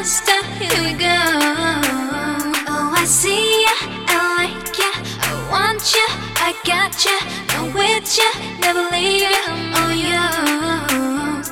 stop, here we go. Oh, I see ya, I like ya, I want ya, I got ya, I'm with ya, never leave ya, I'm all yours.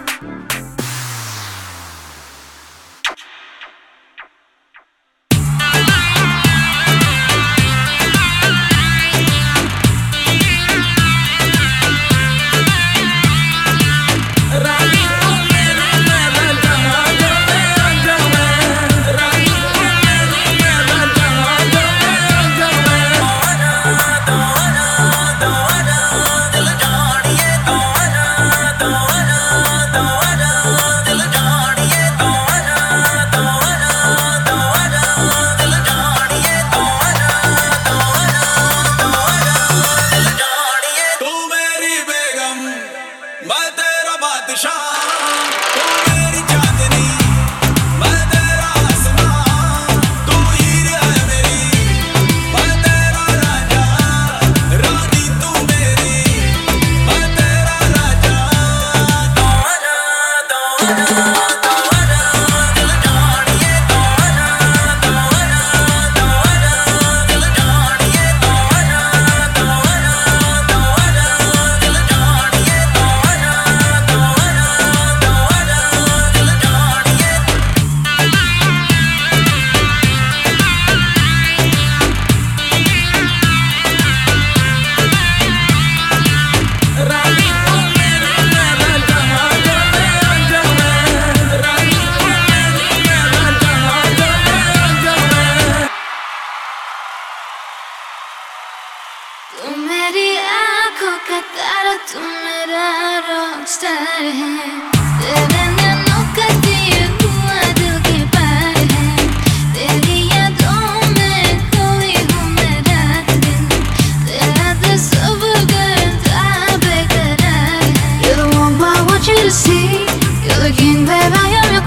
तू मेरी आँखों का तारा, तू मेरा Rockstar है। तेरे नैनों का दिया हुआ दिल के पार है। तेरी यादों में खोई हूँ मैं रात दिन। तेरा तस्वीर था बेकरार है। You're the one I want you to see. You're the king, babe, I am your